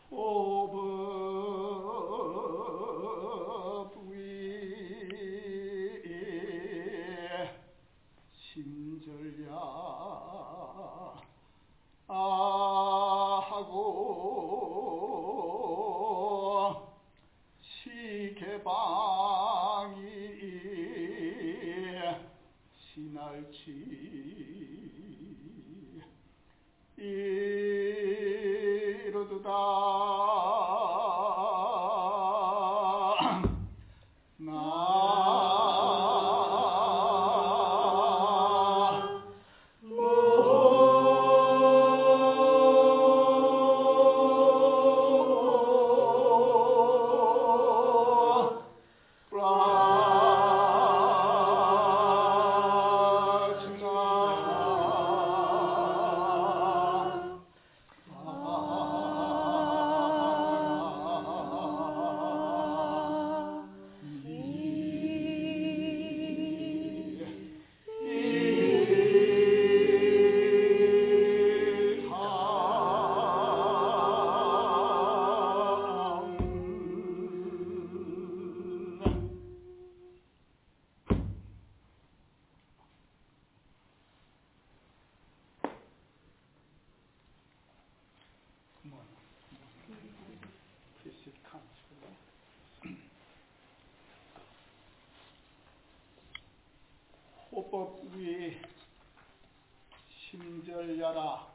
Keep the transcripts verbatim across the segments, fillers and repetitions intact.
호법 위에 심절야 하고 시개방이 신할지 이르도다 호법 위 심절야라.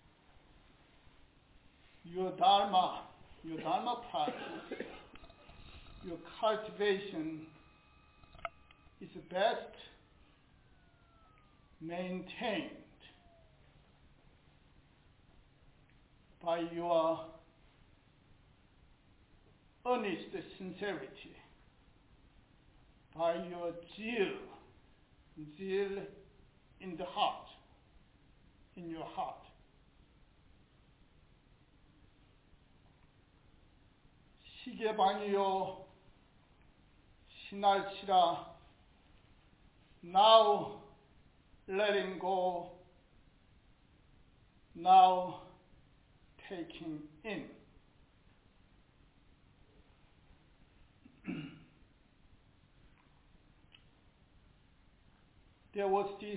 Your dharma, your dharma practice, your cultivation is best maintained by your earnest sincerity, by your zeal, zeal in the heart, in your heart. 시계방이요 신할치라. Now letting go, now taking in. There was this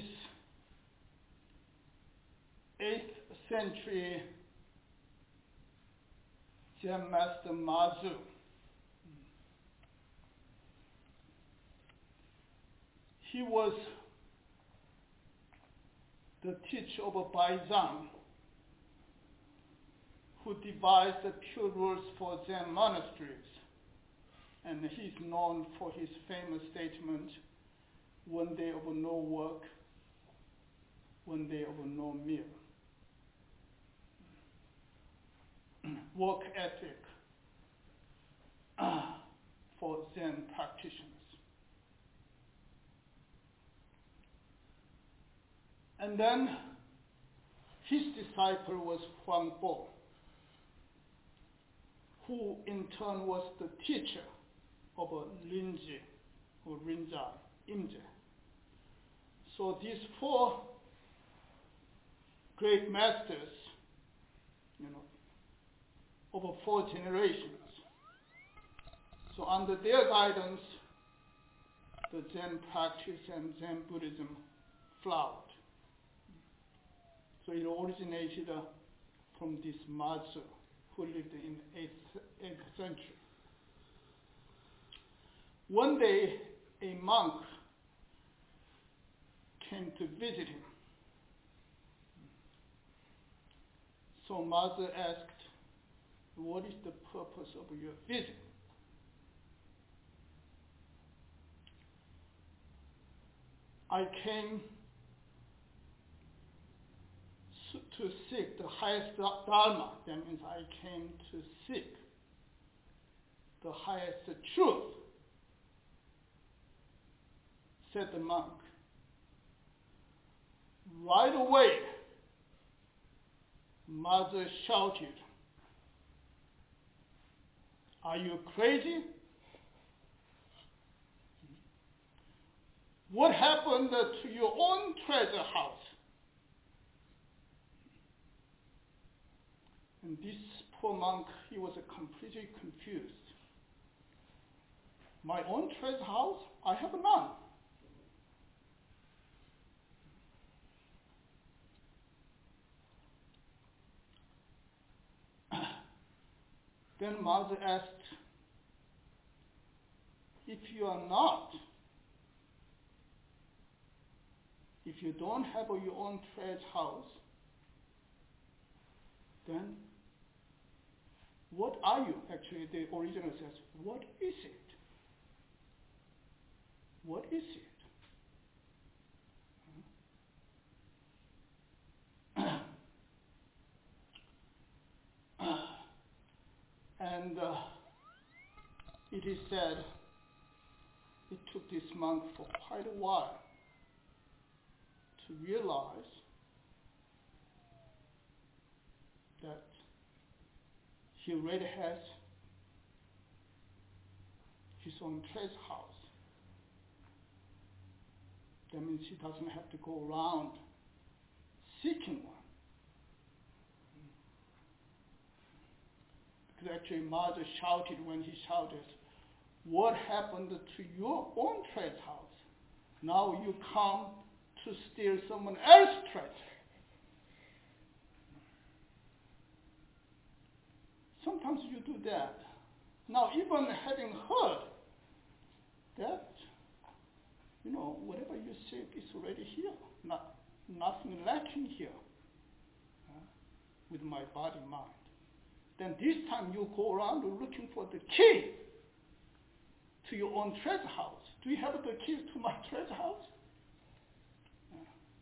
eighth century Zen master Mazu. He was the teacher of Baizang, who devised the pure rules for Zen monasteries. And he's known for his famous statement, one day of no work, one day of no meal. Work ethic uh, for Zen practitioners. And then his disciple was Huang Bo, who in turn was the teacher of Rinzai or Rinzai, Imje. So these four great masters, you know, over four generations. So under their guidance, the Zen practice and Zen Buddhism flowered. So it originated uh, from this Mazu, who lived in the eighth, eighth century. One day, a monk came to visit him. So Mazu asked, what is the purpose of your visit? I came to seek the highest dharma. That means I came to seek the highest truth, said the monk. Right away, Mazu shouted, are you crazy? What happened to your own treasure house? And this poor monk, he was completely confused. My own treasure house, I have none. Then mother asked, if you are not, if you don't have your own treasure house, then what are you? Actually, the original says, what is it? What is it? And uh, it is said it took this monk for quite a while to realize that he already has his own treasure house. That means he doesn't have to go around seeking one. Because actually mother shouted when he shouted, what happened to your own treasure house? Now you come to steal someone else's treasure. Sometimes you do that. Now even having heard that, you know, whatever you seek is already here. Not, nothing lacking here uh, with my body mind. Then this time you go around looking for the key to your own treasure house. Do you have the key to my treasure house? Uh,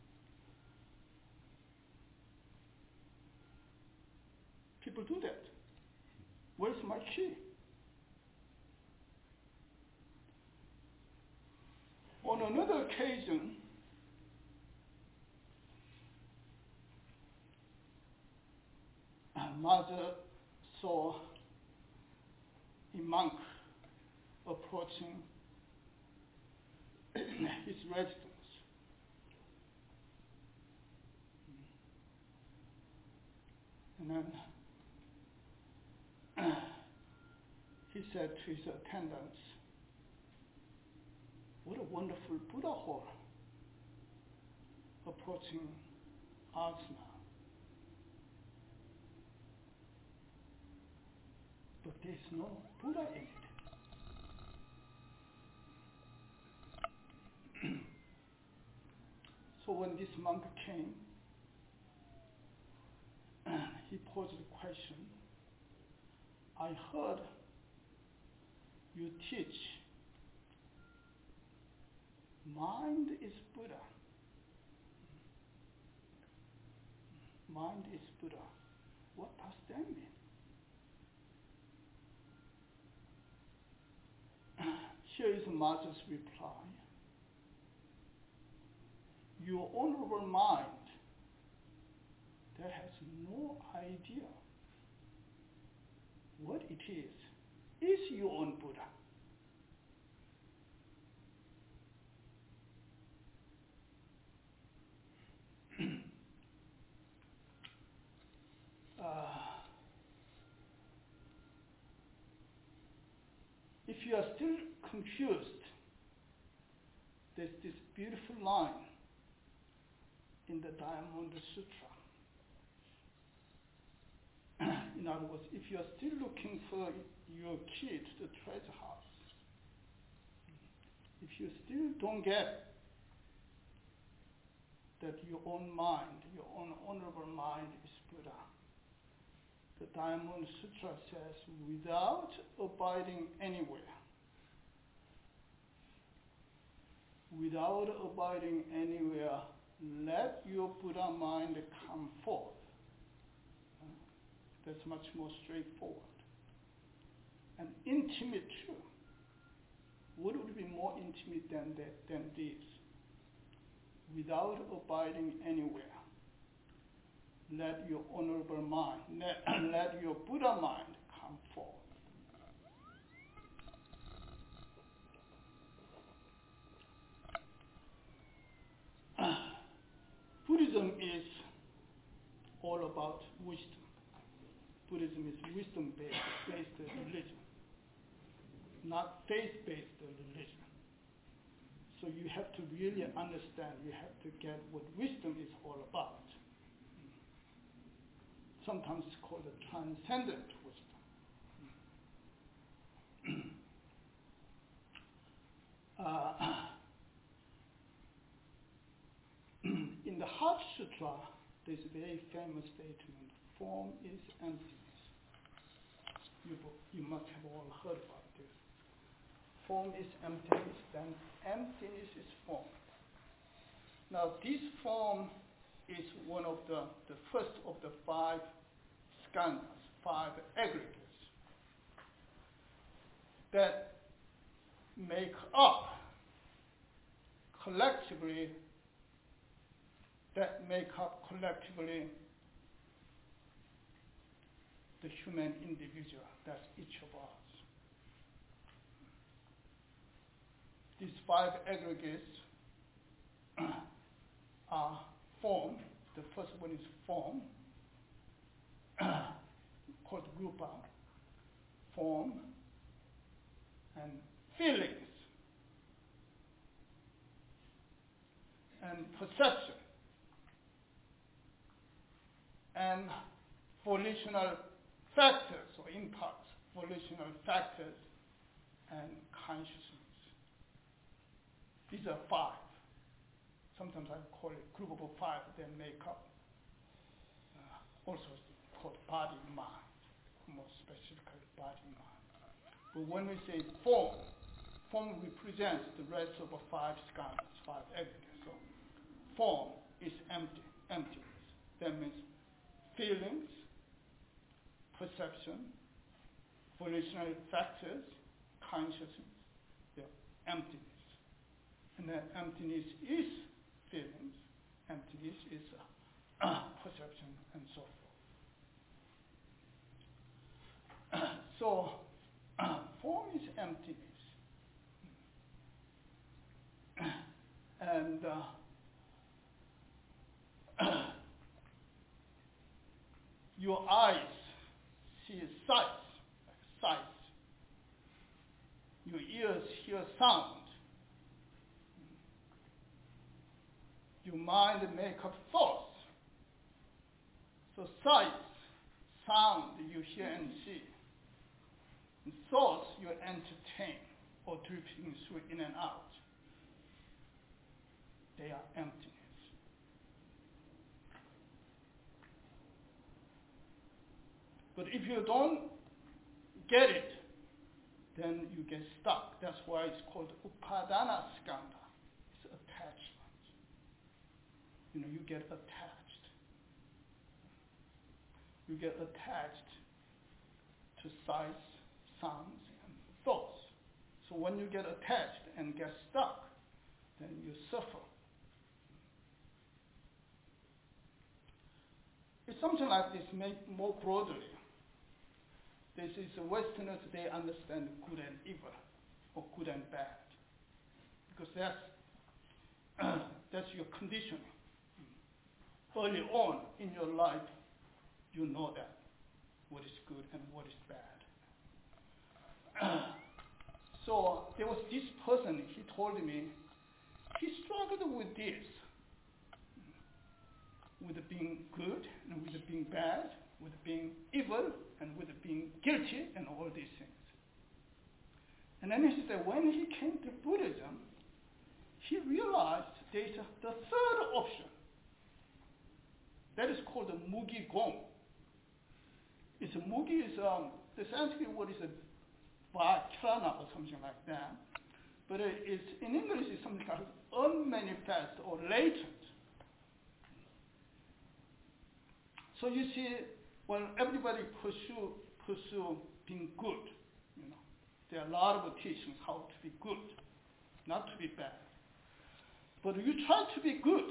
people do that. Where's my key? On another occasion, mother saw a monk approaching his residence. And then he said to his attendants, what a wonderful Buddha hall approaching us now. But there's no Buddha in it. So when this monk came, he posed the question, I heard you teach mind is Buddha. Mind is Buddha. What does that mean? Here is Mother's reply. Your honorable mind that has no idea what it is, is your own Buddha. uh, if you are still confused, there's this beautiful line in the Diamond Sutra. In other words, if you are still looking for your key to the treasure house, if you still don't get that your own mind, your own honorable mind is Buddha, the Diamond Sutra says, without abiding anywhere, without abiding anywhere, let your Buddha mind come forth. That's much more straightforward. And intimate too. What would be more intimate than that, than this? Without abiding anywhere, let your honorable mind, let, let your Buddha mind come forth. Buddhism is all about wisdom. Buddhism Buddhism is wisdom-based based religion, not faith-based religion. So you have to really understand, you have to get what wisdom is all about. Sometimes it's called a transcendent wisdom. uh, in the Heart Sutra, there's a very famous statement, form is emptiness. You, you must have all heard about this. Form is emptiness, then emptiness is form. Now this form is one of the, the first of the five skandhas, five aggregates that make up collectively, that make up collectively the human individual, that's each of us. These five aggregates are form. The first one is form, called rupa, form, and feelings, and perception, and volitional factors or impulse, volitional factors, and consciousness. These are five. Sometimes I call it group of five that make up, uh, also called body mind, more specifically body mind. But when we say form, form represents the rest of the five skandhas, five aggregates. So form is empty, emptiness. That means feelings, perception, volitional factors, consciousness, they're emptiness. And that emptiness is feelings, emptiness is uh, uh, perception, and so forth. So, uh, form is emptiness. And uh, your eyes see sights, like sights. Your ears hear sound. Your mind make up thoughts. So sights, sound you hear and see. And thoughts you entertain or drifting through in and out. They are emptiness. But if you don't get it, then you get stuck. That's why it's called upadana skandha. It's attachment. You know, you get attached. You get attached to sights, sounds, and thoughts. So when you get attached and get stuck, then you suffer. It's something like this, made more broadly. This is Westerners, they understand good and evil, or good and bad. Because that's, that's your conditioning. Early on in your life, you know that, what is good and what is bad. So there was this person, he told me, he struggled with this, with being good and with being bad, with being evil and with being guilty and all these things. And then he said when he came to Buddhism, he realized there's a, the third option. That is called the Mugi Gong. It's a Mugi is um, the Sanskrit word is a Vajrana or something like that. But it is, in English it's something like unmanifest or latent. So you see, when everybody pursue pursue being good, you know, there are a lot of teachings how to be good, not to be bad. But you try to be good.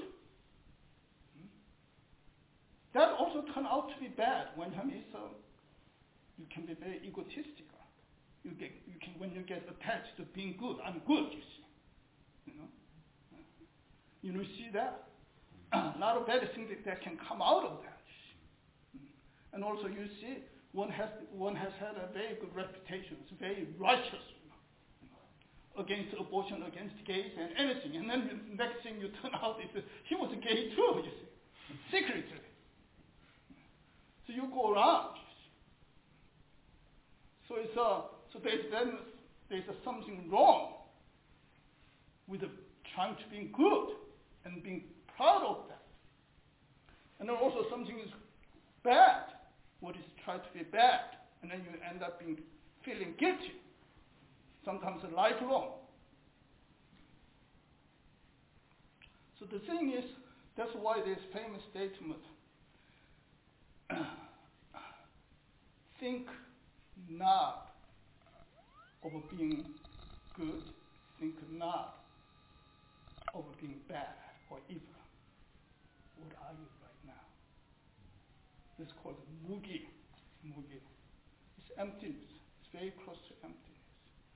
That also turns out to be bad when I mean, so you can be very egotistical. You get, you can, when you get attached to being good, I'm good, you see. You know, you know, see that? A lot of bad things that, that can come out of that. And also you see, one has one has had a very good reputation. It's very righteous, you know, you know, against abortion, against gays, and anything. And then the next thing you turn out is that he was gay too, you see, secretly. So you go around. So it's uh, so there's then there's uh, something wrong with the trying to be good and being proud of that. And then also something is bad, what is tried to be bad, and then you end up being feeling guilty, sometimes lifelong. So the thing is, that's why this famous statement, think not of being good, think not of being bad or evil. What are you right now? This is called mugi. Mugi. It's emptiness. It's very close to emptiness.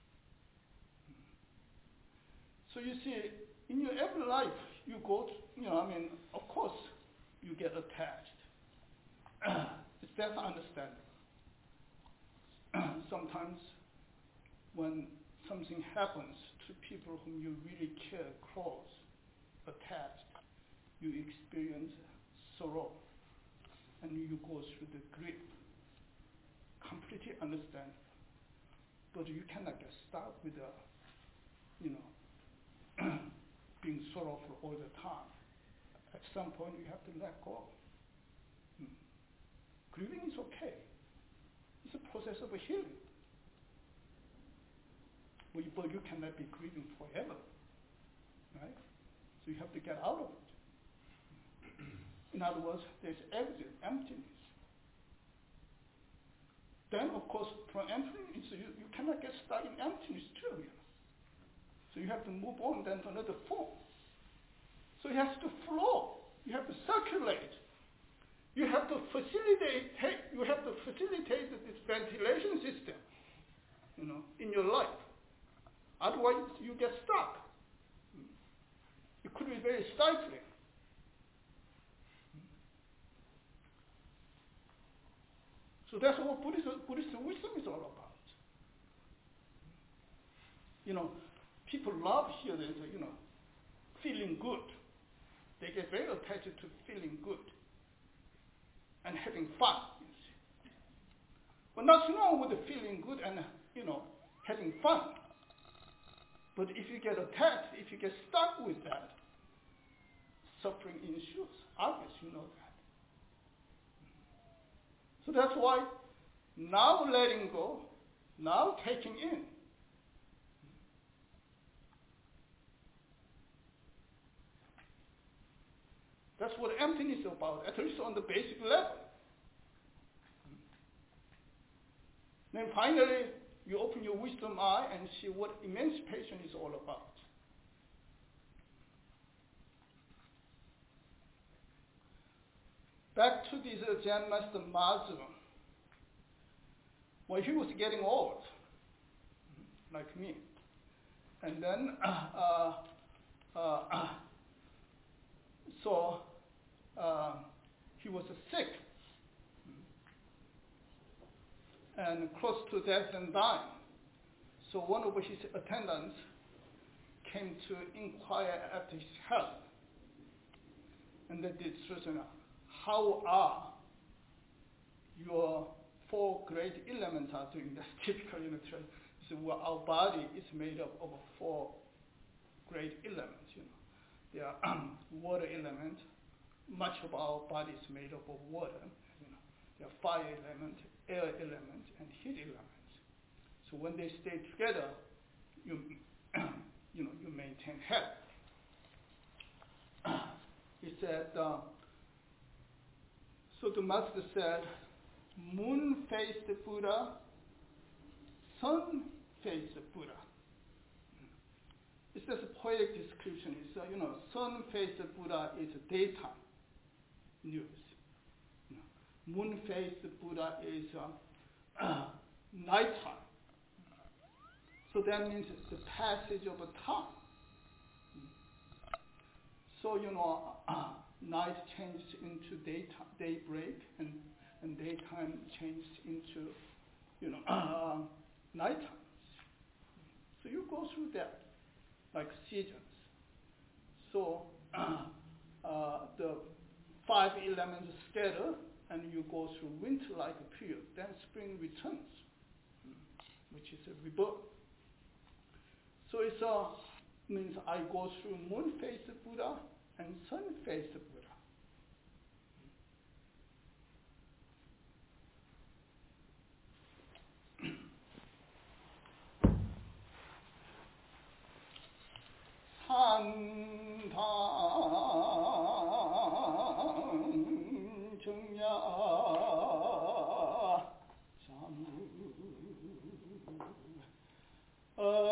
So you see, in your every life, you go, to, you know, I mean, of course, you get attached. It's that's understandable. Sometimes when something happens to people whom you really care, close, attached, you experience sorrow and you go through the grief. Completely understandable. But you cannot get stuck with the, you know, being sorrowful all the time. At some point you have to let go. Hmm. Grieving is okay. It's a process of healing. But you cannot be grieving forever, right? So you have to get out of it. In other words, there's emptiness. Then, of course, from emptiness, you, you cannot get stuck in emptiness too. You know? So you have to move on then to another form. So it has to flow. You have to circulate. You have to facilitate. You have to facilitate this ventilation system, you know, in your life. Otherwise, you get stuck. It could be very stifling. So that's what Buddhist, Buddhist wisdom is all about. You know, people love here, there's a, you know, feeling good. They get very attached to feeling good and having fun. You see. But nothing wrong with the feeling good and, you know, having fun. But if you get attached, if you get stuck with that, suffering ensues. Obviously, you know that. So that's why now letting go, now taking in. That's what emptiness is about, at least on the basic level. Then finally, you open your wisdom eye and see what emancipation is all about. Back to this uh, Zen Master Mazu. When he was getting old, like me, and then uh, uh, uh, so uh, he was sick and close to death and dying. So one of his attendants came to inquire after his health, and they did certain. How are your four great elements are doing? That's typical in the church. So well, our body is made up of four great elements. You know, they are water element. Much of our body is made up of water. You know, there are fire element, air element, and heat elements. So when they stay together, you you know you maintain health. He said. Uh, So the master said, moon-faced Buddha, sun-faced Buddha. It's just a poetic description. It's, uh, you know, sun-faced Buddha is daytime news. You know, moon-faced Buddha is uh, uh, nighttime. So that means the passage of time. So, you know, uh, night changes into daytime, daybreak, and and daytime changed into, you know, uh, nighttime. So you go through that, like seasons. So uh, uh, the five elements scatter, and you go through winter-like period. Then spring returns, which is a rebirth. So it uh, means I go through moon-faced Buddha and sun-faced Buddha. 산당 정야 자무